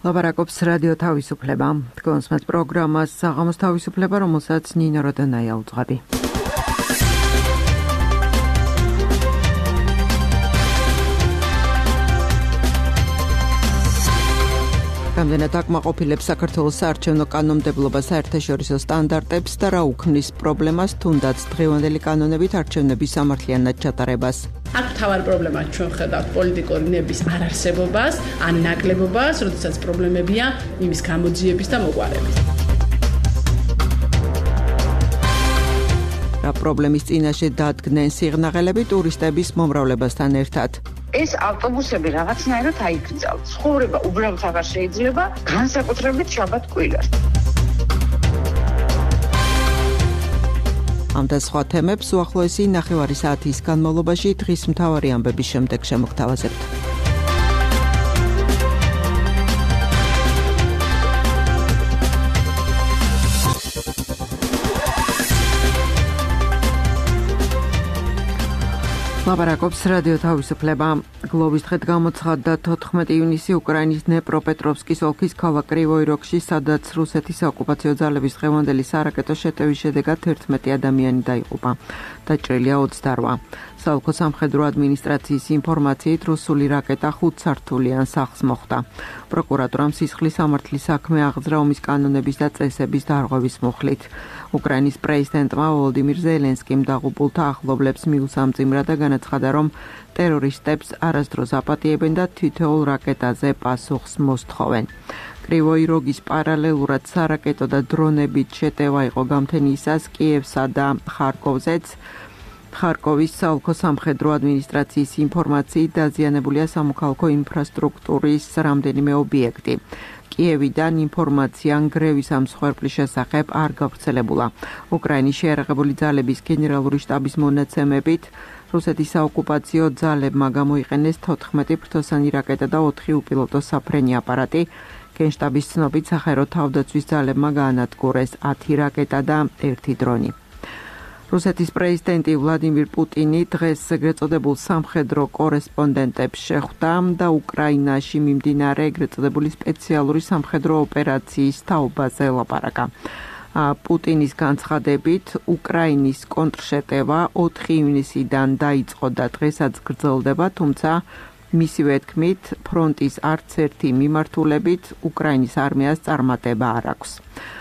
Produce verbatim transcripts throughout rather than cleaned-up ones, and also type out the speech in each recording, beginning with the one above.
ლაპარაკობს რადიო თავისუფლება. Თქვენს პროგრამას საღამოს თავისუფლება, რომელსაც ნინო როდანაია უძღვები. რამდენად აკმაყოფილებს საქართველოს საარჩევნო კანონმდებლობა საერთაშორისო სტანდარტებს და რა უქმნის პრობლემას, თუნდაც დღევანდელი კანონებით არჩევნების სამართლიანად ჩატარებას. აქ მთავარი პრობლემა ჩვენ ხედავთ პოლიტიკური ნების არარსებობას, ან ნაკლებობას, როდესაც პრობლემებია იმის გამოძიების და მოყვარების. რა პრობლემის წინაშე დადგნენ სიღნაღელები ტურისტების მომრავლებასთან ერთად. ეს ავტობუსები რაღაცნაირად აიკრძალთ. ცხოვრება უბრალოდ აღარ შეიძლება, განსაკუთრებით შაბათ-კვირას. ამ და სხვა თემებს უახლოესი ნახევარი საათის განმავლობაში დღის მთავარი ამბების შემდეგ შემოგთავაზებთ. ლაპარაკობს რადიო თავისუფლება. გლოვის დღედ გამოცხადდა თოთხმეტი ივნისი უკრაინის დნეპროპეტროვსკის ოლქის ქალაქ კრივოი-როგში, სადაც რუსეთის საოკუპაციო ძალების დღევანდელი სარაკეტო შეტევის შედეგად ერთმეტი ადამიანი დაიღუპა. დაჭრილია ოცდაოთხი. საოლქო სამხედრო ადმინისტრაციის ინფორმაციით რუსული რაკეტა ხუთსართულიან სახლს მოხვდა. პროკურატურამ სისხლის სამართლის საქმე აღძრა ომის კანონების და წესების დარღვევის მუხლით. უკრაინის პრეზიდენტმა ვოლოდიმირ ზელენსკიმ დაღუპულთა ახლობლებს მიუსამძიმრა და განაცხადა, რომ ტერორისტებს არასდროს აპატიებენ და თითოეულ რაკეტაზე პასუხს მოსთხოვენ. კრივოი-როგის პარალელურად სარაკეტო და დრონებით შეტევა იყო გამთენიისას კიევსა და ხარკოვზეც. ხარკოვის საოლქო სამხედრო ადმინისტრაციის ინფორმაციით დაზიანებულია სამოქალაქო ინფრასტრუქტურის რამდენიმე ობიექტი. კიევიდან ინფორმაცია ნგრევის ამ მსხვერპლის შესახებ არ გავრცელებულა. უკრაინის შეიარაღებული ძალების გენერალური შტაბის მონაცემებით, რუსეთის საოკუპაციო ძალებმა გამოიყენეს თოთხმეტი ფრთოსანი რაკეტა და ოთხი უპილოტო საფრენი აპარატი. გენშტაბის ცნობით, სახაერო თავდაცვის ძალებმა გაანადგურეს ათი რაკეტა და ერთი დრონი. რუსეთის პრეზიდენტი ვლადიმირ პუტინი დღეს ეგრეთ წოდებულ სამხედრო კორესპონდენტებს შეხვდა და უკრაინაში მიმდინარე ეგრეთ წოდებული სპეციალური სამხედრო ოპერაციის თაობაზე ლაპარაკა. პუტინის განცხადებით, უკრაინის კონტრშეტევა ოთხი ივნისიდან დაიწყო და დღესაც გრძელდება, თუმცა მისივე თქმით, ფრონტის არც ერთი მიმართულებით უკრაინის არმიას წარმატება არ აქვს.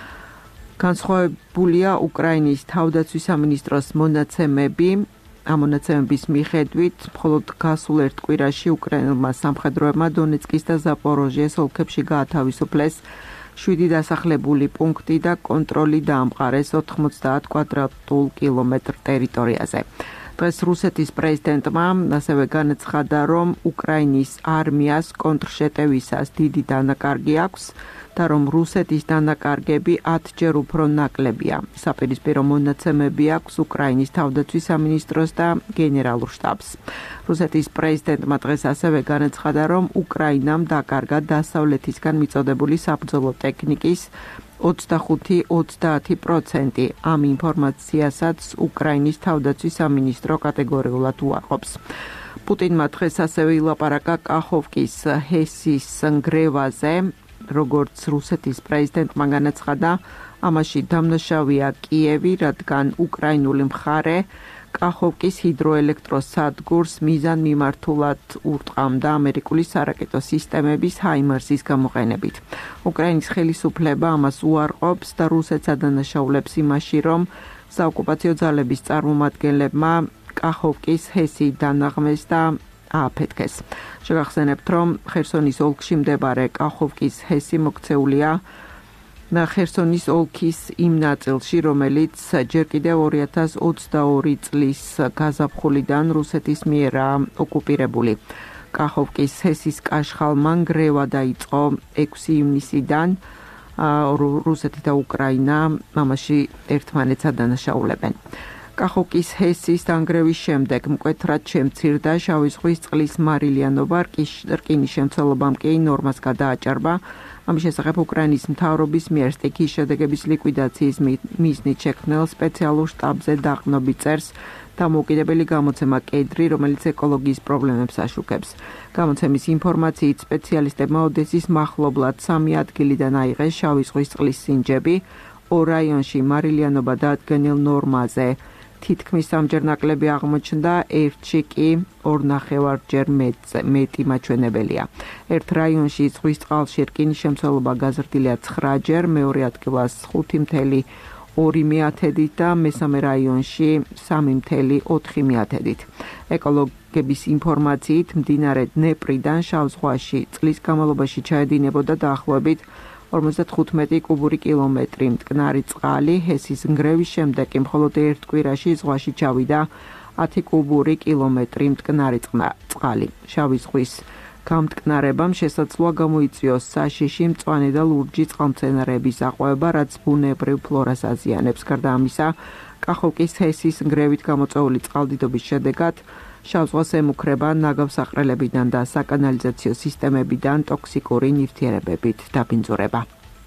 განსხვავებულია უკრაინის თავდაცვის სამინისტროს მონაცემები. ამ მონაცემების მიხედვით, მხოლოდ გასულ ერთ კვირაში უკრაინელმა სამხედროებმა დონეცკის და ზაპოროჟიეს ოლქებში გაათავისუფლეს შვიდი დასახლებული პუნქტი და კონტროლი დაამყარეს ოთხმოცდაათ კვადრატულ კილომეტრ ტერიტორიაზე. დღეს რუსეთის პრეზიდენტმა ასევე განაცხადა, რომ უკრაინის არმიას კონტრშეტევისას დიდი დანაკარგი აქვს და რომ რუსეთის დანაკარგები ათჯერ უფრო ნაკლებია. საპირისპირო მონაცემები აქვს უკრაინის თავდაცვის სამინისტროს და გენერალურ შტაბს. რუსეთის პრეზიდენტმა დღეს ასევე განაცხადა, რომ უკრაინამ დაკარგა დასავლეთისგან მიწოდებული საბრძოლო ტექნიკის ოცდახუთი ოცდაათი პროცენტი. ამ ინფორმაციასაც უკრაინის თავდაცვის სამინისტრო კატეგორიულად უარყოფს. პუტინმა დღეს ასევე ილაპარაკა კახოვკის ჰესის ნგრევაზე. როგორც რუსეთის პრეზიდენტმა განაცხადა, ამაში დამნაშავეა კიევი, რადგან უკრაინული მხარე კახოვკის ჰიდროელექტროსადგურს მიზანმიმართულად ურტყამდა ამერიკული სარაკეტო სისტემების ჰაიმარსის გამოყენებით. უკრაინის ხელისუფლება ამას უარყოფს და რუსეთს ადანაშაულებს იმაში, რომ საოკუპაციო ძალების წარმომადგენლებმა კახოვკის ჰესი დანაღმეს და ააფეთქეს. შეგახსენებთ, რომ ხერსონის ოლქში მდებარე კახოვკის ჰესი მოქცეულია ხერსონის ოლქის იმ ნაწილში, რომელიც ჯერ კიდევ ორი ათას ოცდაორი წლის გაზაფხულიდან რუსეთის მიერაა ოკუპირებული. კახოვკის ჰესის კაშხალმა ნგრევა დაიწყო ექვსი ივნისიდან. რუსეთი და უკრაინა ამაში ერთმანეთს ადანაშაულებენ. კახოკის ჰესის დანგრევის შემდეგ მკვეთრად შემცირდა შავი ზღვის წყლის მარილიანობა, რკინის შემცველობამ კი ნორმას გადააჭარბა. ამის შესახებ უკრაინის მთავრობის მიერ სტიქიის შედეგების ლიკვიდაციის მიზნით შექმნილ სპეციალურ შტაბზე დაყრდნობით წერს დამოუკიდებელი გამოცემა კედრი, რომელიც ეკოლოგიის პრობლემებს აშუქებს. გამოცემის ინფორმაციით სპეციალისტებმა ოდესის მახლობლად სამი ადგილიდან აიღეს შავი ზღვის წყლის სინჯები, ორ რაიონში მარილიანობა დაადგენილ ნორმაზე თითქმის სამჯერ ნაკლები აღმოჩნდა, ერთში კი ორნახევარჯერ მეტი მაჩვენებელია. ერთ რაიონში ზღვის წყალში რკინის შემცველობა გაზრდილია ცხრაჯერ, მეორე ადგილას ხუთი მთელი ორი მიათედით და მესამე რაიონში სამი მთელი ოთხი მიათედით. ეკოლოგების ინფორმაციით მდინარე დნეპრიდან შავ ზღვაში წლის განმავლობაში ჩაედინებოდა დაახლოებით ორმოცდათხუთმეტი კუბური კილომეტრი მტკნარი წყალი, ჰესის ნგრევის შემდეგ კი მხოლოდ ერთ კვირაში ზღვაში ჩავიდა ათი კუბური კილომეტრი მტკნარი წყალი. შავი ზღვის გამტკნარებამ შესაძლოა გამოიწვიოს საშიში, მწვანე და ლურჯი წყალმცენარეების აყვავება, რაც ბუნებრივ ფლორას აზიანებს. გარდა ამისა, კახოკის ჰესის ნგრევით გამოწვეული წყალდიდობის შედეგად შავ ზღვას ემუქრება ნაგავსაყრელებიდან და საკანალიზაციო სისტემებიდან ტოქსიკური ნივთიერებებით დაბინძურება.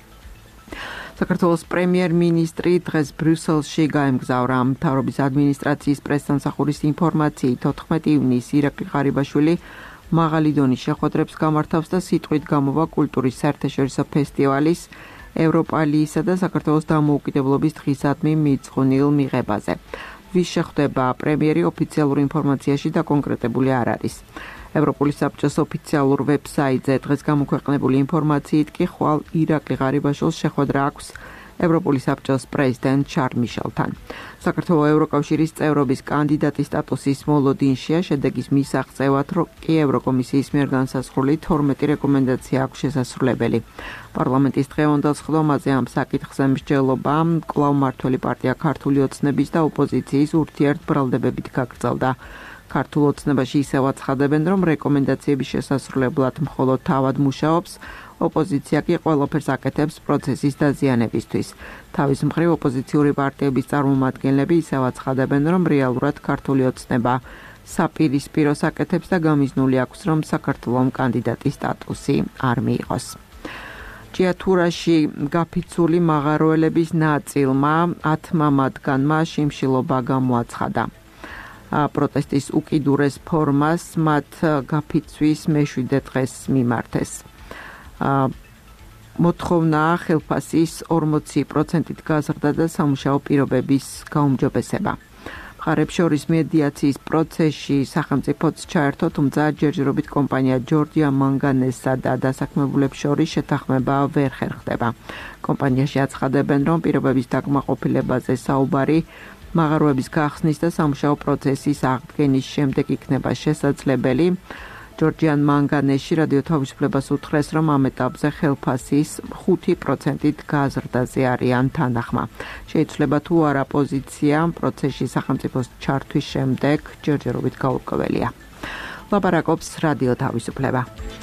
საქართველოს პრემიერ-მინისტრი დღეს ბრიუსელში გაემგზავრა. მთავრობის ადმინისტრაციის პრესსამსახურის ინფორმაციით ოთხმეტი ივნისს ირაკლი ღარიბაშვილი მაღალი დონის შეხვედრებს გამართავს და სიტყვით გამოვა კულტურის საერთაშორისო ფესტივალის ევროპალიისა და საქართველოს დამოუკიდებლობის დღისადმი მიძღვნილ მიღებაზე. ვის შეხვდება პრემიერი ოფიციალურ ინფორმაციაში დაკონკრეტებული არ არის. ევროპული საბჭოს ოფიციალურ ვებსაიტზე დღეს გამოქვეყნებული ინფორმაციით კი ხვალ ირაკლი ღარიბაშვილს შეხვედრა აქვს ევროპული საბჭოს პრეზიდენტ შარლ მიშელთან. საქართველოს ევროკავშირის წევრობის კანდიდატის სტატუსის მოლოდინშია, შედეგის მისაღწევად კი ევროკომისიის მიერ განსაზღვრული თორმეტი რეკომენდაცია აქვს შესასრულებელი. პარლამენტის დღევანდელ სხდომაზე ამ საკითხზე მსჯელობა კვლავ მმართველი პარტია ქართული ოცნების და ოპოზიციის ურთიერთბრალდებებით გაგრძელდა. ქართულ ოცნებაში ისევ აცხადებენ, რომ რეკომენდაციების შესასრულებლად მხოლოდ თავად მუშაობს, ოპოზიცია კი ყველაფერს აკეთებს პროცესის დაზიანებისთვის. თავის მხრივ ოპოზიციური პარტიების წარმომადგენლები ისევ აცხადებენ, რომ რეალურად ქართული ოცნება საპირისპიროს აკეთებს და გამიზნული აქვს, რომ საქართველომ კანდიდატის სტატუსი არ მიიღოს. ჭიათურაში გაფიცული მაღაროელების ნაწილმა ათმა მათგანმა შიმშილობა გამოაცხადა. პროტესტის უკიდურეს ფორმას მათ გაფიცვის მეშვიდე დღეს მიმართეს. მოთხოვნა ხელფასის ორმოცი პროცენტით გაზრდა და სამუშაო პირობების გაუმჯობესება. მხარებს შორის მედიაციის პროცესში სახელმწიფოც ჩაერთო, თუმცა ჯერჯერობით კომპანია ჯორჯია მანგანესსა და დასაქმებულებს შორის შეთანხმება ვერ ხერხდება. კომპანიაში აცხადებენ, რომ პირობების დაკმაყოფილებაზე საუბარი მაღაროების გახსნის და სამუშაო პროცესის აღდგენის შემდეგ იქნება შესაძლებელი. ჯორჯიან მანგანეში რადიო თავისუფლებას უთხრეს, რომ ამ ეტაპზე ხელფასის ხუთი პროცენტით გაზრდაზე არიან თანახმა. შეიცვლება თუ არა პოზიცია პროცესში სახელმწიფოს ჩართვის შემდეგ ჯერჯერობით გაურკვეველია. ლაპარაკობს რადიო თავისუფლება.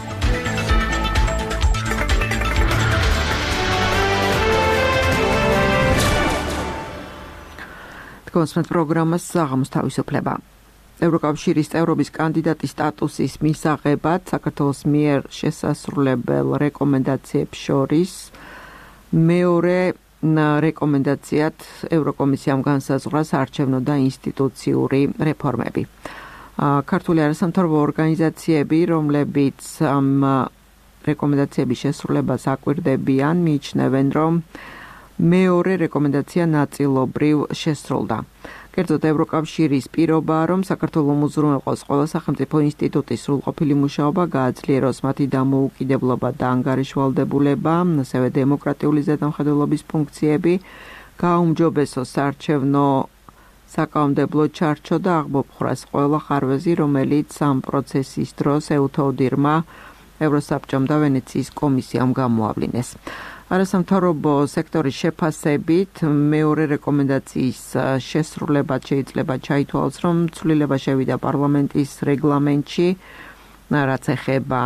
კონსმეთ პროგრამას საღამოს თავისუფლება. ევროკავშირის წევრობის კანდიდატის სტატუსის მისაღებად საქართველოს მიერ შესასრულებელ რეკომენდაციებს შორის მეორე რეკომენდაციად ევროკომისიამ განსაზღვრა საარჩევნო და ინსტიტუციური რეფორმები. ქართული არასამთავრობო ორგანიზაციები, რომლებიც ამ რეკომენდაციების შესრულებას აკვირდებიან, მიიჩნევენ, რომ მეორე რეკომენდაცია ნაწილობრივ შესრულდა. კერძოდ ევროკავშირის პირობაა, რომ საქართველოს უზრუნველყოს ყველა სახელმწიფო ინსტიტუტის სრულყოფილი მუშაობა, გააძლიეროს მათი დამოუკიდებლობა და ანგარიშვალდებულება, ასევე დემოკრატიული ზედამხედველობის ფუნქციები, გააუმჯობესოს საარჩევნო საკანონმდებლო ჩარჩო და აღმოფხვრას ყველა ხარვეზი, რომელიც ამ პროცესის დროს ეუთოდირმა ევროსაბჭომ და ვენეციის კომისიამ გამოავლინეს. არასამთავრობო სექტორის შეფასებით მეორე რეკომენდაციის შესრულებად შეიძლება ჩაითვალოს, რომ ცვლილება შევიდა პარლამენტის რეგლამენტში, რაც ეხება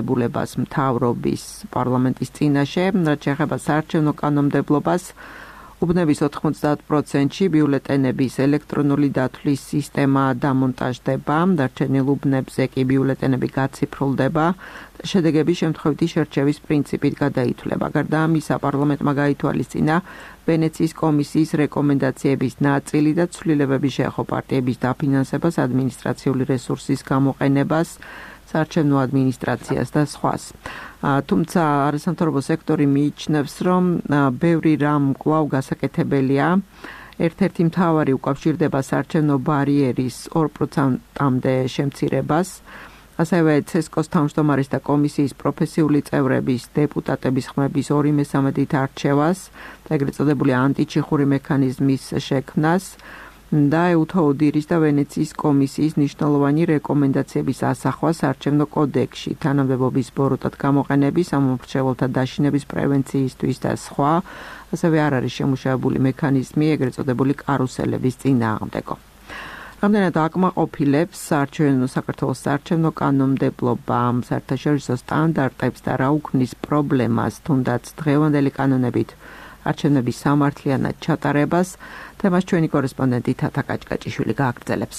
ანგარიშვალდებულებას მთავრობის პარლამენტის წინაშე, რაც ეხება საარჩევნო კანონმდებლობას, უბნების ოთხმოცდაათ პროცენტში ბიულეტენების ელექტრონული დათვლის სისტემა დამონტაჟდება, დარჩენილ უბნებზე კი ბიულეტენები გაციფრულდება და შედეგები შემთხვევითი შერჩევის პრინციპით გადაითვლება. გარდა ამისა, პარლამენტმა გაითვალისწინა ვენეციის კომისიის რეკომენდაციების ნაწილი და ცვლილებები შეეხო პარტიების დაფინანსებას, ადმინისტრაციული რესურსის გამოყენებას, საარჩევნო ადმინისტრაციას და სხვას. თუმცა არასამთავრობო სექტორი მიიჩნევს, რომ ბევრი რამ კვლავ გასაკეთებელია. ერთ-ერთი მთავარი უკავშირდება საარჩევნო ბარიერის ორ პროცენტამდე შემცირებას. ასევე ცესკოს თავმჯდომარის და კომისიის პროფესიული წევრების დეპუტატების ხმების ორი მესამედით არჩევას და ეგრეთ წოდებული ანტიჩიხური მექანიზმის შექმნას და ეუთო ოდირის და ვენეციის კომისიის მნიშვნელოვანი რეკომენდაციების ასახვას საარჩევნო კოდექსში, თანამდებობის ბოროტად გამოყენების, ამომრჩეველთა დაშინების პრევენციისთვის და სხვა, ასევე არ არის შემუშავებული მექანიზმი ეგრეთ წოდებული კარუსელების წინააღმდეგო. რამდენად აკმაყოფილებს საარჩევნო საქართველოს საარჩევნო კანონმდებლობა საერთაშორისო სტანდარტებს და რა უქმნის პრობლემას, თუნდაც დღევანდელი კანონებით არჩევნების სამართლიანად ჩატარებას, თემას ჩვენი კორესპონდენტი თათა კაჭკაჭიშვილი გააგრძელებს.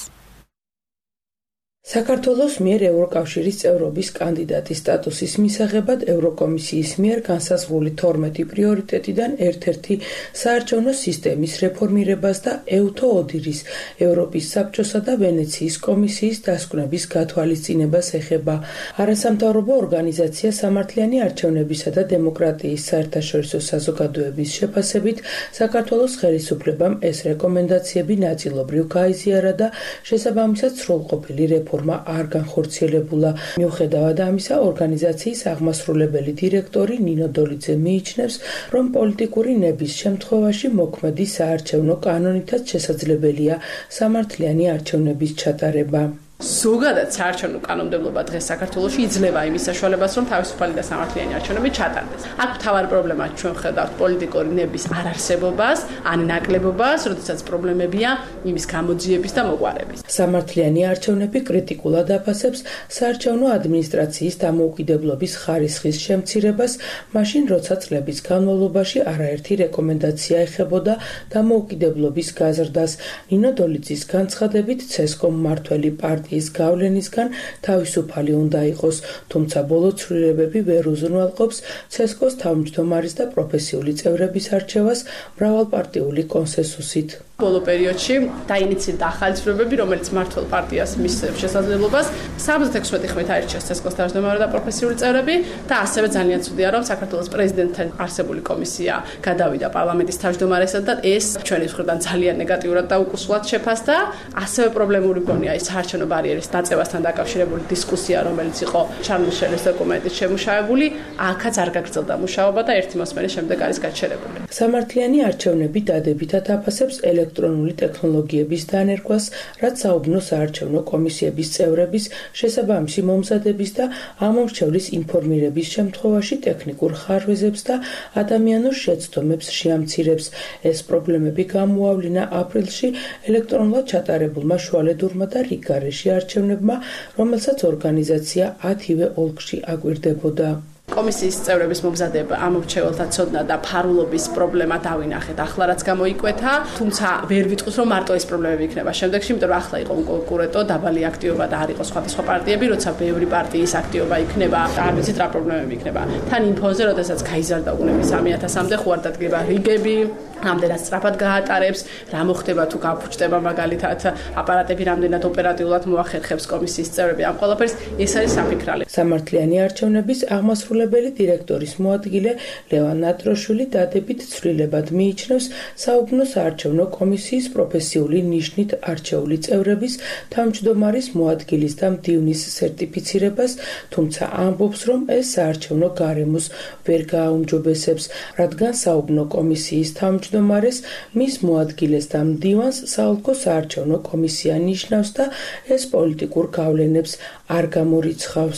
საქართველოს მიერ ევროკავშირის წევრობის კანდიდატის სტატუსის მისაღებად ევროკომისიის მიერ განსაზღვრული თორმეტი პრიორიტეტიდან ერთ-ერთი საარჩევნო სისტემის რეფორმირებას და ეუთო ოდირის, ევროპის საბჭოსა და ვენეციის კომისიის დასკვნების გათვალისწინებას ეხება. არასამთავრობო ორგანიზაცია სამართლიანი არჩევნებისა და დემოკრატიის საერთაშორისო საზოგადოების შეფასებით, საქართველოს ხელისუფლებამ ეს რეკომენდაციები ნაწილობრივ გაიზიარა და შესაბამისად სრულყოფილი რეფორმა არ განხორციელებულა. მიუხედავად ამისა, ორგანიზაციის აღმასრულებელი დირექტორი ნინო დოლიძე მიიჩნევს, რომ პოლიტიკური ნების შემთხვევაში მოქმედი საარჩევნო კანონითაც შესაძლებელია სამართლიანი არჩევნების ჩატარება. ზოგადად საარჩევნო კანონმდებლობა დღეს საქართველოში იძლევა იმის საშუალებას, რომ თავისუფალი და სამართლიანი არჩევნები ჩატარდეს. აქ მთავარი პრობლემა ჩვენ ხედავთ პოლიტიკური ნების არარსებობას, ან ნაკლებობას, როდესაც პრობლემებია იმის გამოძიების და მოყვარების. სამართლიანი არჩევნები კრიტიკულად აფასებს საარჩევნო ადმინისტრაციის დამოუკიდებლობის ხარისხის შემცირებას, მაშინ როცა წლების განმავლობაში არაერთი რეკომენდაცია ეხებოდა დამოუკიდებლობის გაზრდას. ნინო დოლიძის განცხადებით, ცესკომ მმართველი პარტია ის გავლენისგან თავისუფალი უნდა იყოს, თუმცა ბოლო ცვლილებები ვერ უზრუნველყოფს ცესკოს თავმჯდომარის და პროფესიული წევრების არჩევას მრავალპარტიული კონსენსუსით. ბოლო პერიოდში დაინიცირდა ახალი ცვლილებები, რომელიც მმართველ პარტიას მისცემს შესაძლებლობას სამოცდაექვსმეტი ხმით აირჩიოს ცესკოს თავმჯდომარე და პროფესიული წევრები და ასევე ძალიან ცუდია, რომ საქართველოს პრეზიდენტთან არსებული კომისია გადავიდა პარლამენტის თავმჯდომარესად და ეს ჩვენი მხრიდან ძალიან ნეგატიურად და უკუსლად შეფასდა. ასევე პრობლემური გონია ის საარჩევნო ბარიერის დაწევასთან დაკავშირებული დისკუსია, რომელიც იყო ჩარლიშელის დოკუმენტით შემუშავებული, აქაც არ გაგრძელდა მუშაობა და ერთი მოსმენის შემდეგ არის გაჩერებული. სამართლიანი არჩევნები დადებითად აფასებს ელექტრონული ტექნოლოგიების დანერგვას, რაც საუბნო საარჩევნო კომისიების წევრების შესაბამისი მომზადების და ამომრჩევლის ინფორმირების შემთხვევაში ტექნიკურ ხარვეზებს და ადამიანურ შეცდომებს შეამცირებს. ეს პრობლემები გამოავლინა აპრილში ელექტრონულად ჩატარებულმა შუალედურმა და რიგგარეშე არჩევნებმა, რომელსაც ორგანიზაცია ათივე ოლქში აკვირდებოდა. კომისიის წევრების მომზადება ამომრჩეველთა ცოდნა და ფარულობის პრობლემა დავინახეთ. ახლა რაც გამოიკვეთა, თუმცა ვერ ვიტყვის, რომ მარტო ეს პრობლემები იქნება შემდეგში, იმიტომ რომ ახლა იყო კონკურენტო, დაბალი აქტივობა და არ იყო სხვადასხვა პარტიები, როცა ბევრი პარტიის აქტივობა იქნება, არ ვიცით რა პრობლემები იქნება. თან ინფოზე, როდესაც გაიზარდა უნების სამი ათასამდე ხوارდადგება რიგები, რამდენად სწრაფად გაატარებს, რა მოხდება თუ გაფუჭდება მაგალითად აპარატები, რამდენად ოპერატიულად მოახერხებს კომისიის წევრები ამ ყველაფერს, ეს არის საფიქრალი. სამართლიანი არჩევნების აღმასრულებელი დირექტორის მოადგილე ლევან ნატროშვილი დადებით ცვლილებად მიიჩნევს საუბნო საარჩევნო კომისიის პროფესიული ნიშნით არჩეული წევრების თავმჯდომარის მოადგილის და მდივნის სერტიფიცირებას, თუმცა ამბობს, რომ ეს საარჩევნო გარემოს ვერ გააუმჯობესებს, რადგან საუბნო კომისიის თავმჯდომარეს, მის მოადგილეს და მდივანს საოლქო საარჩევნო კომისია ნიშნავს და ეს პოლიტიკურ გავლენებს არ გამორიცხავს.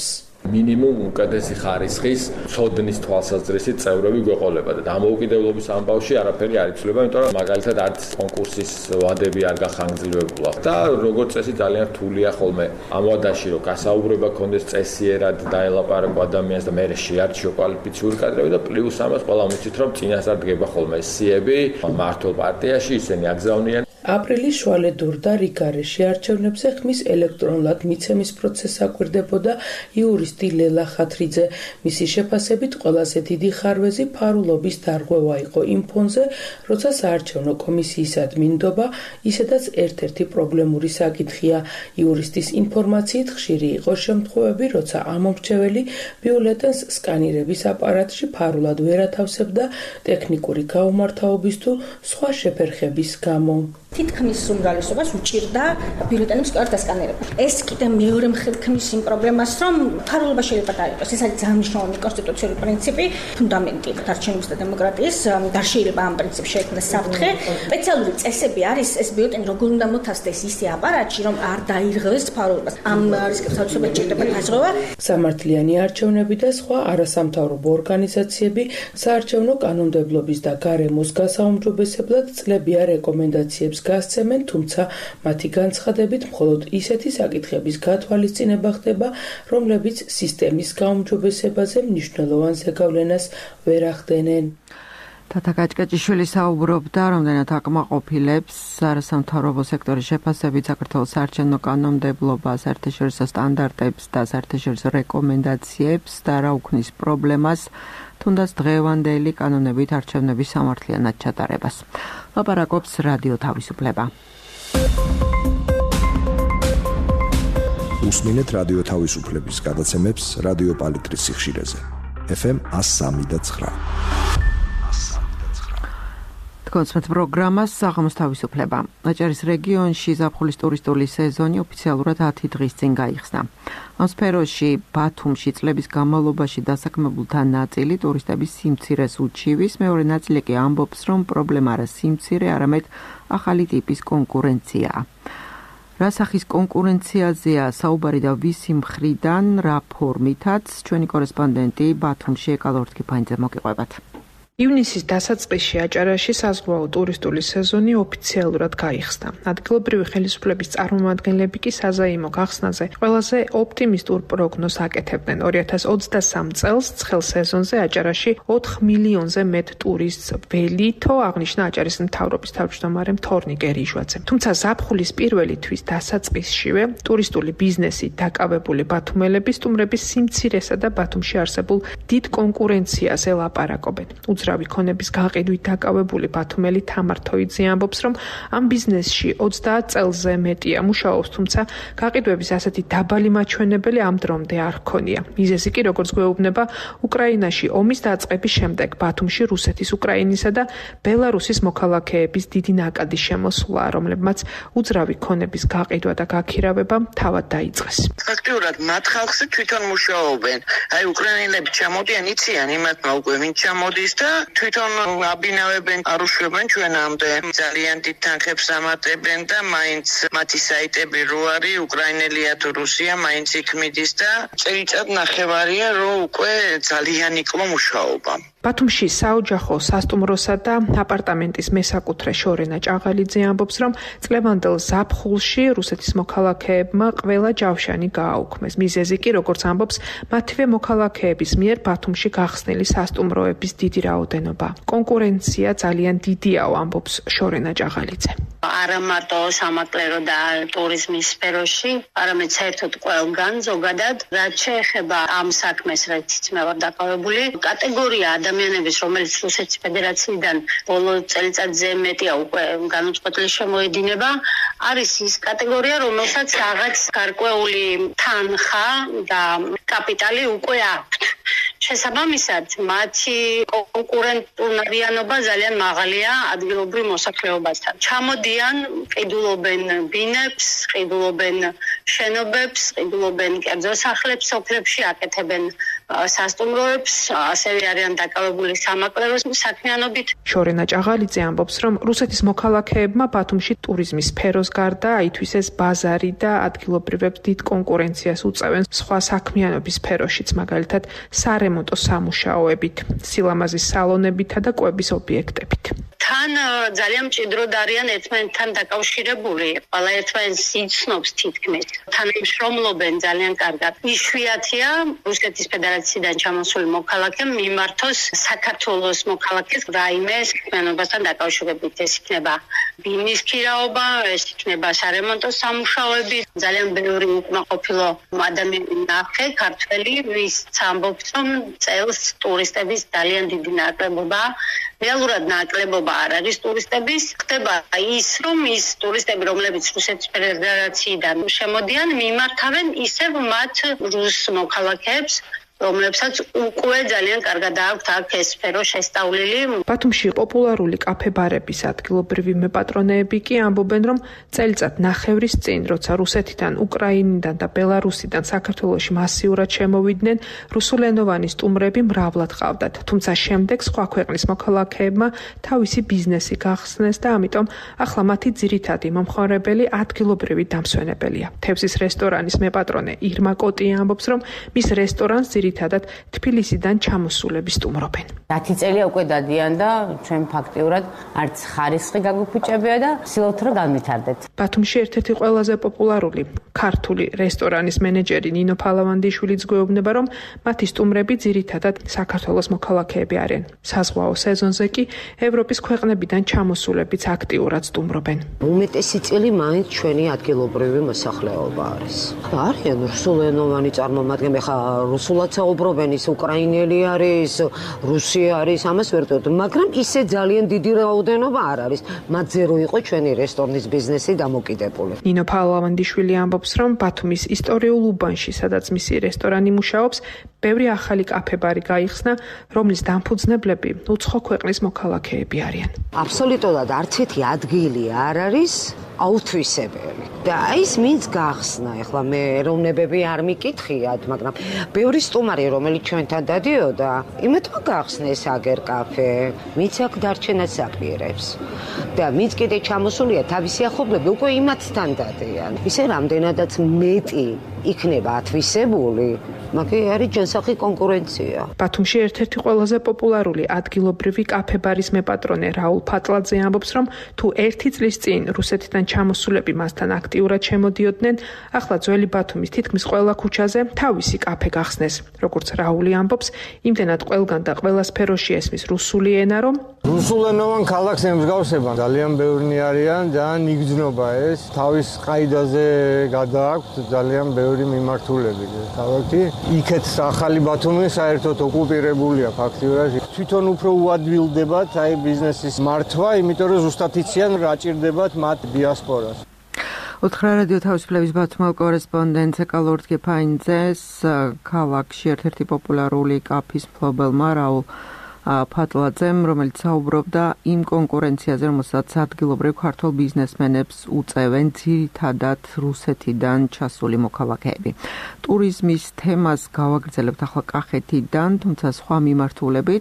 მინიმუმ უკეთესი ხარისხის ცოდნის თვალსაზრისით წევრები გვეყოლება და დამოუკიდებლობის ამბავში არაფერი არ იცვლება, იმიტომ რომ მაგალითად არც კონკურსის ვადები არ გახანგრძლივებულა და როგორც წესი ძალიან რთულია ხოლმე ამ ვადაში რომ გასაუბრება კონდეს წესიერად დაელაპარაკო ადამიანს და მერე შეარჩიო კვალიფიციური კადრები და პლუს ამას ყველა მიცით რომ წინასწარ დგება ხოლმე სიები მართლ პარტიაში ისინი აგზავნიან. აპრილის შუალედურ და რიგარეში არჩევნებზე ხმის ელექტრონულად მიცემის პროცესს აკვირდებოდა იურისტი ლელა ხათრიძე. მისი შეფასებით ყველაზე დიდი ხარვეზი ფარულობის დარღვევა იყო იმ ფონზე, როცა საარჩევნო კომისიის ადმინდობა ისედაც ერთ-ერთი პრობლემური საკითხია. იურისტის ინფორმაციით ხშირი იყო შემთხვევები, როცა ამომრჩეველი ბიულეტენს სკანირების აპარატში ფარულად ვერ ათავსებდა ტექნიკური გაუმართავობის თუ სხვა შეფერხების გამო. თითქმის უმრავლესობას უჭირდა ბიულეტენების კარგ დასკანერება. ეს კიდე მეორე მხრივ ქმნის იმ პრობლემას, რომ ფარულობა შეიძლება დაიყოს. ეს არის ძალიან მნიშვნელოვანი კონსტიტუციური პრინციპი, ფუნდამენტი არჩევნების და დემოკრატიის. და შეიძლება ამ პრინციპს შეექმნას საფრთხე. სპეციალური წესები არის ეს ბიულეტენი როგორ უნდა მოთავსდეს ისე აპარატში, რომ არ დაირღვეს ფარულობას. ამ რისკებს თავისუფლად ჭირდება დაზღვევა. სამართლიანი არჩევნები და სხვა არასამთავრობო ორგანიზაციები საარჩევნო კანონმდებლობის და გარემოს გასაუმჯობესებლად წლებიან რეკომენდაციებს გასცემენ, თუმცა მათი განცხადებით მხოლოდ ისეთი საკითხების გათვალისწინება ხდება, რომლებიც სისტემის გაუმჯობესებაზე მნიშვნელოვან ზეგავლენას ვერ ახდენენ. თათა კაჭკაჭიშვილი საუბრობდა, რამდენად აკმაყოფილებს არასამთავრობო სექტორის შეფასებით საქართველოს საარჩევნო კანონმდებლობას, საერთაშორისო სტანდარტებს და საერთაშორისო რეკომენდაციებს და რა უქმნის პრობლემას, თუნდაც დღევანდელი კანონებით არჩევნების სამართლიანად ჩატარებას. ლაპარაკობს რადიო თავისუფლება. უსმინეთ რადიო თავისუფლების გადაცემებს რადიო პალიტრის სიხშირეზე. ეფ ემ one oh three point nine. თქონსმეთ პროგრამას საღამოს თავისუფლება. აჭარის რეგიონში ზაფხულის ტურისტული სეზონი ოფიციალურად ათი დღის წინ გაიხსნა. ამ სფეროში ბათუმში წლების განმავლობაში დასაქმებულთა ნაწილი ტურისტების სიმცირეს უჩივის, მეორე ნაწილი კი ამბობს, რომ პრობლემა არა სიმცირე, არამედ ახალი ტიპის კონკურენციაა. რა სახის კონკურენციაზეა საუბარი და ვისი მხრიდან, რა ფორმითაც, ჩვენი კორესპონდენტი ბათუმში ეკალორთქიფანიძე მოგიყვებათ. ივნისის დასაწყისში აჭარაში საზღვაო ტურისტული სეზონი ოფიციალურად გაიხსნა. ადგილობრივი ხელისუფლების წარმომადგენლები კი საზაიმო გახსნაზე ყველაზე ოპტიმისტურ პროგნოზს აკეთებდნენ. ორი ათას ოცდასამ წელს ცხელ სეზონზე აჭარაში ოთხ მილიონზე მეტ ტურისტს ველითო აღნიშნა აჭარის მთავრობის თავმჯდომარე თორნი გერიშვაძე. თუმცა ზაფხულის პირველი თვის დასაწყისშივე ტურისტული ბიზნესი დაკავებული ბათუმელები სტუმრების სიმცირესა და ბათუმში არსებულ დიდ კონკურენციას ელაპარაკობენ. უძრავი ქონების გაყიდვით დაკავებული ბათუმელი თამარ თოიძე ამბობს, რომ ამ ბიზნესში ოცდაათ წელზე მეტია მუშაობს, თუმცა გაყიდვების ასეთი დაბალი მაჩვენებელი ამ დრომდე არ ჰქონია. მიზეზი კი, როგორც გვეუბნება, უკრაინაში ომის დაწყების შემდეგ ბათუმში რუსეთის, უკრაინისა და ბელარუსის მოქალაქეების დიდი ნაკადის შემოსვლა, რომლებმაც უძრავი ქონების გაყიდვა და გაქირავება თავად დაიწყეს. ფაქტიურად მათ ხალხზე თვითონ მუშაობენ. აი უკრაინელები ჩამოდიან, იციან იმათმა უკვე ვინ ჩამოდის და თვითონ აბინავებენ, არუშვებენ ჩვენამდე. ძალიან დიდ თანხებს ამატებენ და მაინც მათი საიტები რო არის უკრაინელია თუ რუსია, მაინც იქ მიდის და წელიწად ნახევარია რომ უკვე ძალიან იკლო მუშაობა. ბათუმში საოჯახო სასტუმროსა და აპარტამენტის მესაკუთრე შორენა ჭაღალიძე ამბობს, რომ წლევანდელ ზაფხულში რუსეთის მოქალაქეებმა ყველა ჯავშანი გააუქმეს. მიზეზი კი, როგორც ამბობს, მათივე მოქალაქეების მიერ ბათუმში გახსნილი სასტუმროების დიდი რაოდენობა. კონკურენცია ძალიან დიდიაო, ამბობს შორენა ჭაღალიძე. არა მარტო სამაკლერო და ტურიზმის სფეროში, არამედ საერთოდ ყველგან ზოგადად, რაც შეეხება ამ საქმეს, რაც მე ვარ დაკავებული, კატეგორია ადამიანების, რომელიც რუსეთის ფედერაციიდან ბოლო წელიწადზე მეტია უკვე განუწყვეტლი შემოედინება, არის ის კატეგორია, რომელსაც რაღაც გარკვეული თანხა და კაპიტალი უკვე აქვთ. შესაბამისად, მათი კონკურენტულობა ძალიან მაღალია ადგილობრივ მოსახლეობასთან. ჩამოდიან, ყიდულობენ ბინებს, ყიდულობენ შენობებს, ყიდულობენ კერძო სახლებს, სოფლებში აკეთებენ სასტუმროებს, ასევე არიან დაკავებული სამაკლეროს საქმიანობით. შორენა ჭაღალიძე ამბობს, რომ რუსეთის მოქალაქეებმა ბათუმში ტურიზმის სფეროს გარდა ითვისეს ბაზარი და ადგილობრივებს დიდ კონკურენციას უწევენ სხვა საქმიანობის სფეროშიც, მაგალითად სარემონტო სამუშაოებით, სილამაზის სალონებითა და კვების ობიექტებით. თან ძალიან მჭიდროდ არიან ერთმანეთთან დაკავშირებული, ყველა ერთმანეთს იცნობს თითქმის. თანამშრომლობენ ძალიან კარგად. იშვიათია რუსეთის ფედერაციიდან ჩამოსული მოქალაქე მიმართოს საქართველოს მოქალაქეს რაიმე საქმიანობასთან დაკავშირებით. ეს იქნება ბინის ქირაობა, ეს იქნება სარემონტო სამუშაოები. ძალიან ბევრი უკმაყოფილო ადამიანი ნახე, ქართველი, ვის ამბობს, რომ წელს ტურისტების ძალიან დიდი ნაკლებობა. რეალურად ნაკლებობა არ არის ტურისტების. ხდება ის, რომ ის ტურისტები, რომლებიც რუსეთის ფედერაციიდან შემოდიან, მიმართავენ ისევ მათ რუს მოქალაქეებს, რომლებსაც უკვე ძალიან კარგად აქვთ აქ ეს სფერო შესწავლილი. ბათუმში პოპულარული კაფე-ბარების ადგილობრივი მეპატრონეები კი ამბობენ, რომ წელიწად ნახევრის წინ, როცა რუსეთიდან, უკრაინიდან და ბელარუსიდან საქართველოში მასიურად შემოვიდნენ, რუსულენოვანი სტუმრები მრავლად ყავდათ. თუმცა შემდეგ სხვა ქვეყნის მოქალაქეებმა თავისი ბიზნესი გახსნეს და ამიტომ ახლა მათი ძირითადი მომხმარებელი ადგილობრივი დამსვენებელია. თევზის რესტორანის მეპატრონე ირმა კოტია ამბობს, რომ მის რესტორანს ძირითადად თბილისიდან ჩამოსულები სტუმრობენ. ათი წელია უკვე დადიან და ჩვენ ფაქტიურად არც ხარისხი გაგუქუჭებია და ვცდილობთ რომ განვითარდეთ. ბათუმში ერთ-ერთი ყველაზე პოპულარული ქართული რესტორანის მენეჯერი ნინო ფალავანდიშვილიც გვეუბნება, რომ მათი სტუმრები ძირითადად საქართველოს მოქალაქეები არიან. საზღვაო სეზონზე კი ევროპის ქვეყნებიდან ჩამოსულებიც აქტიურად სტუმრობენ. უმეტესი წილი მაინც ჩვენი ადგილობრივი მოსახლეობა არის. არიან რუსულენოვანი წარმომადგენლები, ხა რუსულად საუბრობენ, ის უკრაინელი არის, რუსი არის, ამას ვერ ვტოვებთ, მაგრამ ისე ძალიან დიდი რაოდენობა არ არის. მათზე რო იყო ჩვენი რესტორნის ბიზნესი დამოკიდებული. ნინო ფალავანდიშვილი ამბობს, რომ ბათუმის ისტორიულ უბანში, სადაც მისი რესტორანი მუშაობს, ბევრი ახალი კაფე-ბარი გაიხსნა, რომლის დამფუძნებლები უცხო ქვეყნის მოქალაქეები არიან. აბსოლუტურად არც ერთი ადგილი არ არის აუთვისებელი. და ის მინც გახსნა, ეხლა მე ეროვნებები არ მიკითხიათ, მაგრამ ბევრი სტუმარი, რომელიც ჩვენთან დადიოდა, იმეთმა გახსნეს აგერ კაფე, მიც აქ დარჩენას აპირებს. და მიც კიდე ჩამოსულია თავისი ახლობლები, უკვე იმათთან დადიან. ისე რამდენადაც მეტი იქნება ათვისებული, მაგრამ არის ჯანსაღი კონკურენცია. ბათუმში ერთ-ერთი ყველაზე პოპულარული ადგილობრივი კაფე-ბარის მეპატრონე რაულ ფატლაძე ამბობს, რომ თუ ერთი წლის წინ რუსეთიდან ჩამოსულები მასთან აქტიურად შემოდიოდნენ, ახლა ძველი ბათუმის თითქმის ყველა ქუჩაზე თავისი კაფე გახსნეს. როგორც რაული ამბობს, იმდენად ყველგან და ყველა სფეროში ესმის რუსული ენა, რომ რუსულენოვან ქალაქს ემსგავსება. ძალიან ბევრი არიან, ძალიან იგრძნობა ეს. თავის ყაიდაზე გადააქვთ ძალიან ბევრი მიმართულები. ქალაქი იქეთ ახალი ბათუმი საერთოდ ოკუპირებულია ფაქტიურად. თვითონ უფრო უადვილდებათ აი ბიზნესის მართვა, იმიტომ რომ ზუსტად იციან რა ჭირდებათ მათ დიასპორას. უთხრა რადიო თავისუფლების ბათუმელ კორესპონდენტ ეკალორდ გეფაინძეს ქალაქში ერთ-ერთი პოპულარული კაფის მფლობელმა რაულ ფატლაძემ, რომელიც საუბრობდა იმ კონკურენციაზე, რომელსაც ადგილობრივ ქართულ ბიზნესმენებს უწევენ ძირითადად რუსეთიდან ჩასული მოქალაქეები. ტურიზმის თემას გავაგრძელებთ ახლა კახეთიდან, თუმცა სხვა მიმართულებით.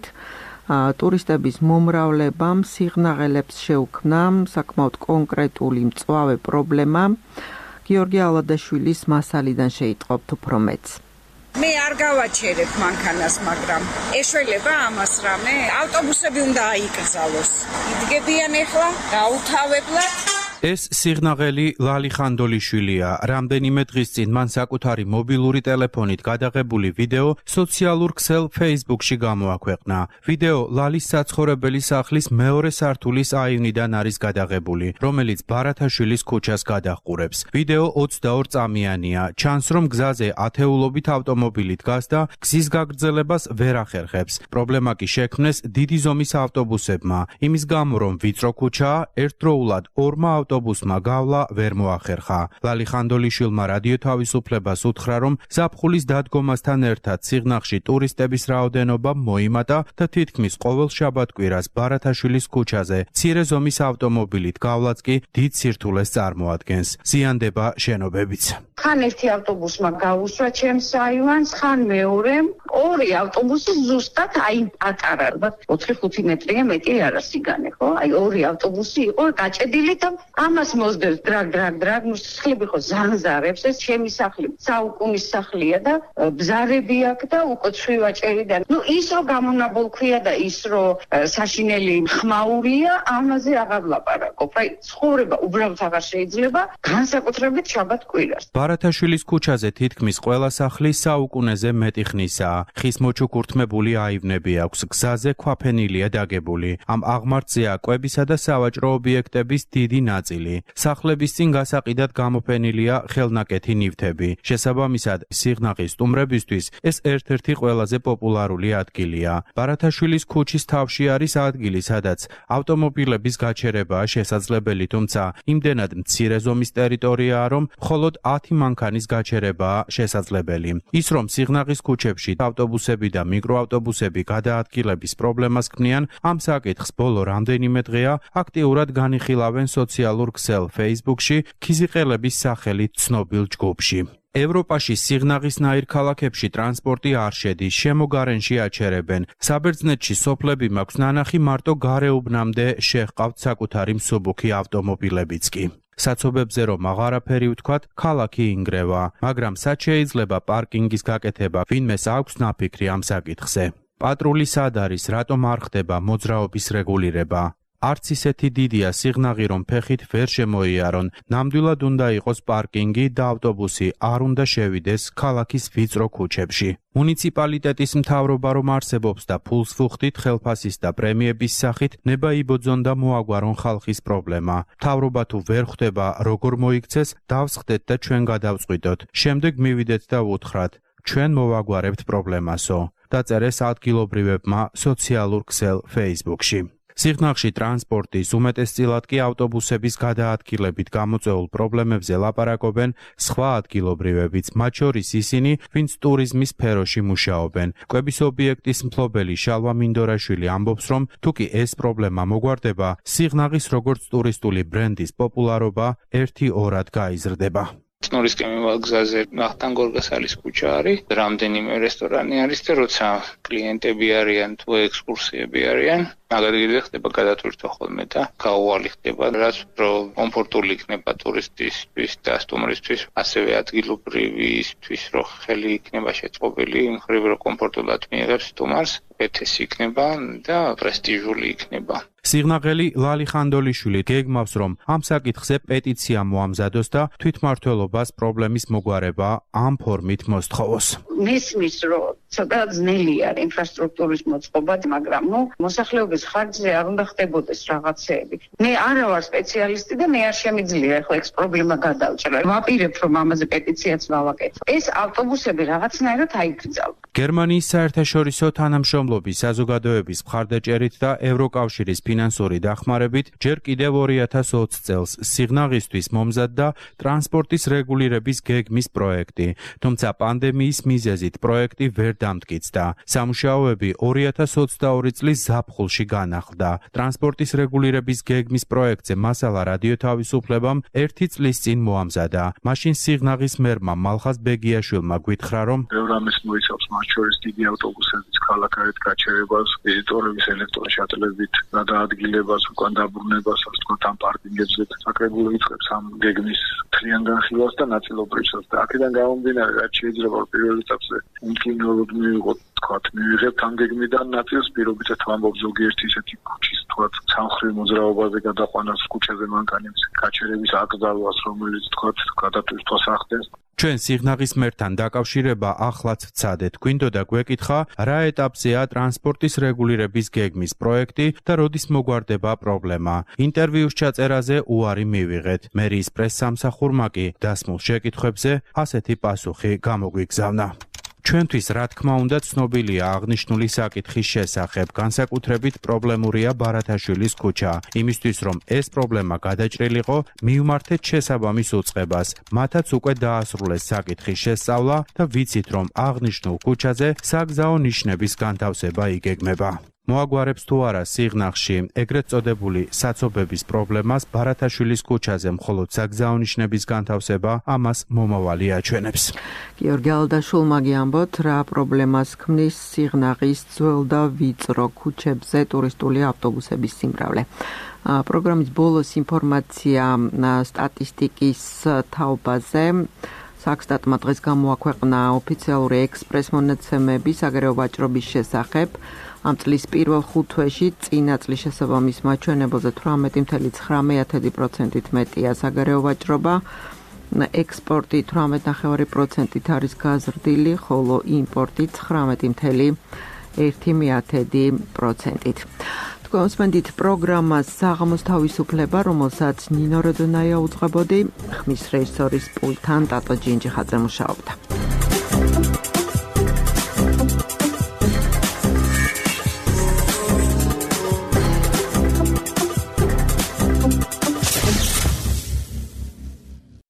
ტურისტების მომრავლებამ სიღნაღელებს შეუქმნა საკმაოდ კონკრეტული მწვავე პრობლემა. გიორგი ალადაშვილის მასალიდან შეიტყობთ უფრო მეტს. მე არ გავაჩერებ მანქანას, მაგრამ ეშველება ამას რამე? ავტობუსები უნდა აიკრძალოს. იდგებიან ახლა, გაუთავებლად. ეს სიღნაღელი ლალი ხანდოლიშვილია. რამდენიმე დღის წინ მან საკუთარი მობილური ტელეფონით გადაღებული ვიდეო სოციალურ ქსელ Facebook-ში გამოაქვეყნა. ვიდეო ლალის საცხოვრებელი სახლის მეორე სართულის აივნიდან არის გადაღებული, რომელიც ბარათაშვილის ქუჩას გადაჰყურებს. ვიდეო ოცდაორ წამიანია. ჩანს, რომ გზაზე ათეულობით ავტომობილი დგას და გზის გაგრძელებას ვერ ახერხებს. პრობლემა კი შექმნეს დიდი ზომის ავტობუსებმა. იმის გამო, რომ ვიწრო ქუჩაა, ერთდროულად ორმა ავტობუსმა გავლა ვერ მოახერხა. ლალი ხანდოლიშვილმა რადიო თავისუფლებას უთხრა, რომ ზაფხულის დადგომასთან ერთად სიღნაღში ტურისტების რაოდენობა მოიმატა და თითქმის ყოველ შაბათ-კვირას ბარათაშვილის ქუჩაზე მცირე ზომის ავტომობილით გავლაც კი დიდ სირთულეს წარმოადგენს. ზიანდება შენობებიც. ხან ერთი ავტობუსმა გაუსვა ჩემს აივანს, ხან მეორემ, ორი ავტობუსი ზუსტად აი ატარა, ოთხი ხუთი მეტრია მეტი არა სიგანე, ხო? აი ორი ავტობუსი იყო გაჭედილი და ამას მოსდევს დრაგ დრაგ დრაგ, სახლები ხო ზანზარებს, ეს ჩემი სახლი, საუკუნის სახლია და ბზარები აქვს და უკვე ცვივაჭერიდან. ნუ ის რომ გამონაბოლქვია და ის რომ საშინელი ხმაურია, ამაზე აღარ ვლაპარაკობ. აი ცხოვრება უბრალოდ აღარ შეიძლება, განსაკუთრებით შაბათ-კვირას. ბარათაშვილის ქუჩაზე თითქმის ყველა სახლი საუკუნეზე მეტი ხნისაა. ხის მოჩუქურთმებული აივნები აქვს, გზაზე ქვაფენილია დაგებული. ამ აღმართზეა კვებისა და სავაჭრო ობიექტების დიდი ნაწილი. სახლების წინ გასაყიდად გამოფენილია ხელნაკეთი ნივთები. შესაბამისად, სიღნაღის სტუმრებისთვის ეს ერთ-ერთი ყველაზე პოპულარული ადგილია. ბარათაშვილის ქუჩის თავში არის ადგილი, სადაც ავტომობილების გაჩერებაა შესაძლებელი, თუმცა იმდენად მცირე ზომის ტერიტორიაა, რომ მხოლოდ ათი მანქანის გაჩერებაა შესაძლებელი. ის რომ სიღნაღის ქუჩებში ავტობუსები და მიკროავტობუსები გადაადგილების პრობლემას ქმნიან, ამ საკითხს ბოლო რამდენიმე დღეა აქტიურად განიხილავენ სოციალურ ქსელ Facebook-ში ქიზიყელების სახელით ცნობილ ჯგუფში. ევროპაში სიღნაღისნაირ ქალაქებში ტრანსპორტი არ შედის, შემოგარენში აჩერებენ. საბერძნეთში სოფლები მაქვს ნანახი მარტო გარეუბნამდე შეჰყავთ საკუთარი მსუბუქი ავტომობილებიც კი. საცობებზე რომ აღარაფერი ვთქვათ, ქალაქი ინგრევა, მაგრამ სად შეიძლება პარკინგის გაკეთება, ვინმეს აქვს ნაფიქრი ამ საკითხზე. პატრული სად არის, რატომ არ ხდება მოძრაობის რეგულირება? არც ისეთი დიდია სიღნაღი, რომ ფეხით ვერ შემოიარონ. ნამდვილად უნდა იყოს პარკინგი და ავტობუსი არ უნდა შევიდეს ქალაქის ვიწრო ქუჩებში. მუნიციპალიტეტის მთავრობა რომ არსებობს და ფულს ვუხდით ხელფასის და პრემიების სახით, ნება იბოძონ და მოაგვარონ ხალხის პრობლემა. მთავრობა თუ ვერ ხვდება როგორ მოიქცეს, დავსხდეთ და ჩვენ გადავწყვიტოთ. შემდეგ მივიდეთ და ვუთხრათ, ჩვენ მოვაგვარებთ პრობლემასო. დაწერეს ადგილობრივებმა სოციალურ ქსელ Facebook-ში. სიღნაღში ტრანსპორტის, უმეტესწილად კი ავტობუსების გადაადგილებით გამოწვეულ პრობლემებზე ლაპარაკობენ სხვა ადგილობრივებიც, მათ შორის ისინი, ვინც ტურიზმის სფეროში მუშაობენ. კვების ობიექტის მფლობელი შალვა მინდორაშვილი ამბობს, რომ თუკი ეს პრობლემა მოგვარდება, სიღნაღის როგორც ტურისტული ბრენდის პოპულარობა ერთი-ორად გაიზრდება. ნორისკემი ვაგზაზე ნახტან გორგასალის ქუჩა არის, რამდენიმე რესტორანი არის და როცა კლიენტები არიან თუ ექსკურსიები არიან, მაგალითად ხდება გადატვირთვა ხოლმე და გაუვალი ხდება, რაც უფრო კომფორტული იქნება ტურისტისთვის და სტუმრისთვის, ასევე ადგილობრივისთვის, რომ ხელი იქნება შეწყობილი, იმ ხრივ რომ კომფორტულად მიიღებს სტუმარს, ეთესი იქნება და პრესტიჟული იქნება. სიღნაღელი ლალი ხანდოლიშვილი გეგმავს, რომ ამ საკითხზე პეტიცია მოამზადოს და თვითმმართველობას პრობლემის მოგვარება ამ ფორმით მოსთხოვოს. მისმის რომ ცოტა ძნელი არის ინფრასტრუქტურის მოწყობა, მაგრამ ნუ მოსახლეობის ხარჯზე არ უნდა ხდებოდეს რაღაცეები. მე არა ვარ სპეციალისტი და მე არ შემიძლია ახლა ეს პრობლემა გადავჭრა. ვაპირებ რომ ამაზე პეტიციაც ვავაკეთო. ეს ავტობუსები რაღაცნაირად აიგრძალო. გერმანიის საერთაშორისო თანამშრომლობის საზოგადოების მხარდაჭერით და ევროკავშირის ფინანსური დახმარებით ჯერ კიდევ ორი ათას ოცი წელს სიღნაღისთვის მომზადდა ტრანსპორტის რეგულირების გეგმის პროექტი, თუმცა პანდემიის მიზეზით პროექტი ვერ დამტკიცდა. სამუშაოები ორი ათას ოცდაორი წლის ზაფხულში განახლდა. ტრანსპორტის რეგულირების გეგმის პროექტზე მასალა რადიო თავისუფლებამ ერთი წლის წინ მოამზადა. მაშინ სიღნაღის მერმა მალხაზ ბეგიაშვილმა გვითხრა, რომ პროგრამის მოიცავს მათ შორის დიდი ავტობუსების ქალაქარეთ გაჩერებას, ვიზიტორების ელექტროშატლებით გადაადგილებას, უკან დაბრუნებას, ასე ვთქვათ, ამ პარკინგებზე საკრებულო იწყებს ამ გეგმის მთლიან განხილვას და ნაწილობრივსაც. და აქედან გამომდინარე, რაც შეიძლება რომ პირველ ეტაპზე უმკინებლად მივიღოთ, ვთქვათ, მივიღებთ ამ გეგმიდან ნაწილს, პირობითად ვამბობ ზოგიერთი ისეთი ქუჩის, ვთქვათ, სამხრეთ მოძრაობაზე გადაყვანას, ქუჩაზე მანქანების გაჩერების აკრძალვას, რომელიც, ვთქვათ, გადატვირთვას ახდენს. ჩვენ სიღნაღის მერთან დაკავშირება ახლაც ვცადეთ. გვინდოდა გვეკითხა, რა ეტაპზეა ტრანსპორტის რეგულირების გეგმის პროექტი და როდის მოგვარდება პრობლემა. ინტერვიუს ჩაწერაზე უარი მივიღეთ. მერიის პრესსამსახურმა კი დასმულ შეკითხვებზე ასეთი პასუხი გამოგვიგზავნა. ჩვენთვის რა თქმა უნდა ცნობილია აღნიშნული საკითხის შესახებ, განსაკუთრებით პრობლემურია ბარათაშვილის ქუჩა. იმისთვის რომ ეს პრობლემა გადაჭრილიყო, მივმართეთ შესაბამის უწყებას. მათაც უკვე დაასრულეს საკითხის შესწავლა და ვიცით რომ აღნიშნულ ქუჩაზე საგზაო ნიშნების განთავსება იგეგმება. მოაგვარებს თუ არა სიღნაღში ეგრეთ წოდებული საცობების პრობლემას ბარათაშვილის ქუჩაზე, მხოლოდ საგზაონიშნების განთავსება ამას მომავალი აჩვენებს. გიორგი ალდაშულმა გიამბოთ, რა პრობლემას ქმნის სიღნაღის ძველ და ვიწრო ქუჩებზე ტურისტული ავტობუსების სიმრავლე. პროგრამის ბოლოს ინფორმაცია სტატისტიკის თაობაზე. საქსტატმა დღეს გამოაქვეყნა ოფიციალური ექსპრეს მონაცემები საგარეო ვაჭრობის შესახებ. ამ წლის პირველ ხუთვეში წინა წლის შესაბამის მაჩვენებელზე თვრამეტი წამლ ცხრამეტ პროცენტით მეტია საგარეო ვაჭრობა. ექსპორტი თვრამეტ ნახევარი პროცენტით არის გაზრდილი, ხოლო იმპორტი ცხრამეტი წამლ ერთი პროცენტით. თქვენსმენდით პროგრამას საღამოს თავისუფლება, რომელსაც ნინო როდონაია უძღვებოდი, ხმის რეჟისორის პულტთან ტატო ჯინჯიხაძე მუშაობდა.